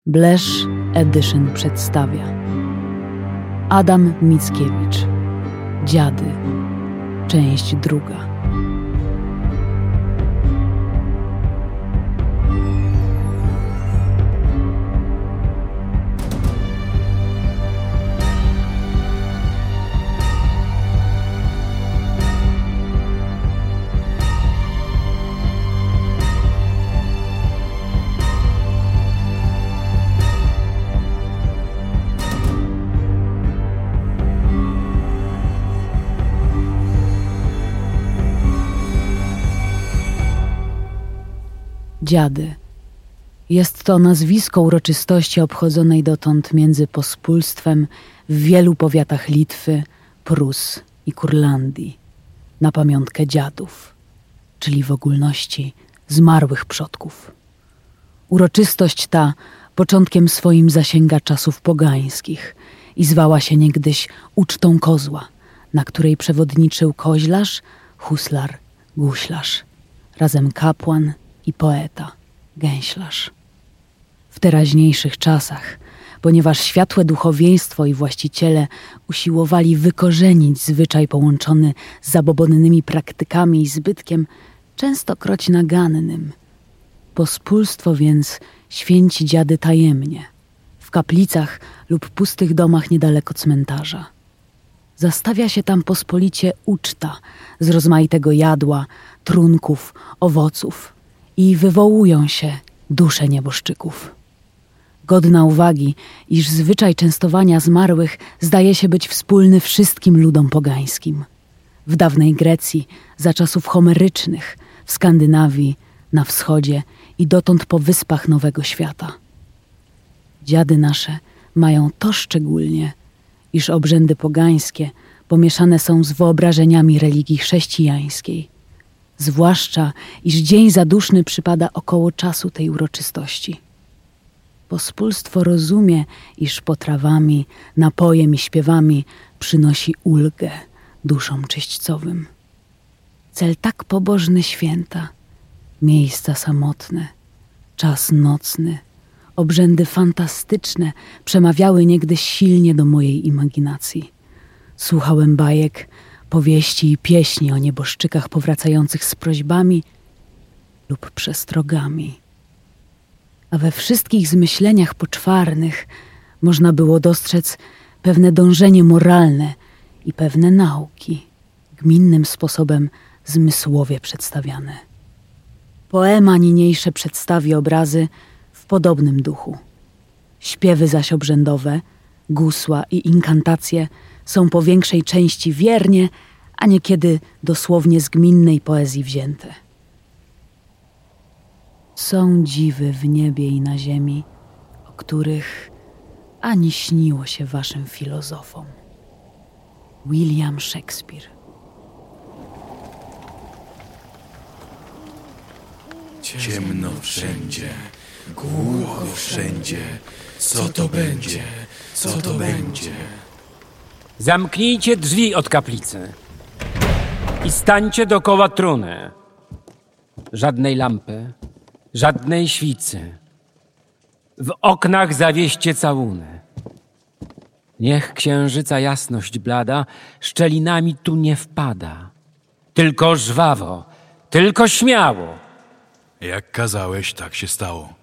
Blesz Edition przedstawia Adam Mickiewicz, Dziady, część 2. Dziady. Jest to nazwisko uroczystości obchodzonej dotąd między pospólstwem w wielu powiatach Litwy, Prus i Kurlandii na pamiątkę dziadów, czyli w ogólności zmarłych przodków. Uroczystość ta początkiem swoim zasięga czasów pogańskich i zwała się niegdyś ucztą kozła, na której przewodniczył koźlarz, huslar, guślarz, razem kapłan i poeta, gęślarz. W teraźniejszych czasach, ponieważ światłe duchowieństwo i właściciele usiłowali wykorzenić zwyczaj połączony z zabobonnymi praktykami i zbytkiem, częstokroć nagannym, pospólstwo więc święci dziady tajemnie, w kaplicach lub pustych domach niedaleko cmentarza. Zastawia się tam pospolicie uczta z rozmaitego jadła, trunków, owoców i wywołują się dusze nieboszczyków. Godna uwagi, iż zwyczaj częstowania zmarłych zdaje się być wspólny wszystkim ludom pogańskim. W dawnej Grecji, za czasów homerycznych, w Skandynawii, na wschodzie i dotąd po wyspach Nowego Świata. Dziady nasze mają to szczególnie, iż obrzędy pogańskie pomieszane są z wyobrażeniami religii chrześcijańskiej, zwłaszcza iż dzień zaduszny przypada około czasu tej uroczystości. Pospólstwo rozumie, iż potrawami, napojem i śpiewami przynosi ulgę duszom czyśćcowym. Cel tak pobożny święta, miejsca samotne, czas nocny, obrzędy fantastyczne przemawiały niegdyś silnie do mojej imaginacji. Słuchałem bajek, powieści i pieśni o nieboszczykach powracających z prośbami lub przestrogami. A we wszystkich zmyśleniach poczwarnych można było dostrzec pewne dążenie moralne i pewne nauki, gminnym sposobem zmysłowie przedstawiane. Poema niniejsze przedstawi obrazy w podobnym duchu. Śpiewy zaś obrzędowe, gusła i inkantacje są po większej części wiernie, a niekiedy dosłownie z gminnej poezji wzięte. Są dziwy w niebie i na ziemi, o których ani śniło się waszym filozofom. William Shakespeare. Ciemno wszędzie, głucho wszędzie. Co to będzie? Co to będzie? Zamknijcie drzwi od kaplicy i stańcie dokoła trumny. Żadnej lampy, żadnej świcy. W oknach zawieście całuny. Niech księżyca jasność blada szczelinami tu nie wpada. Tylko żwawo, tylko śmiało. Jak kazałeś, tak się stało.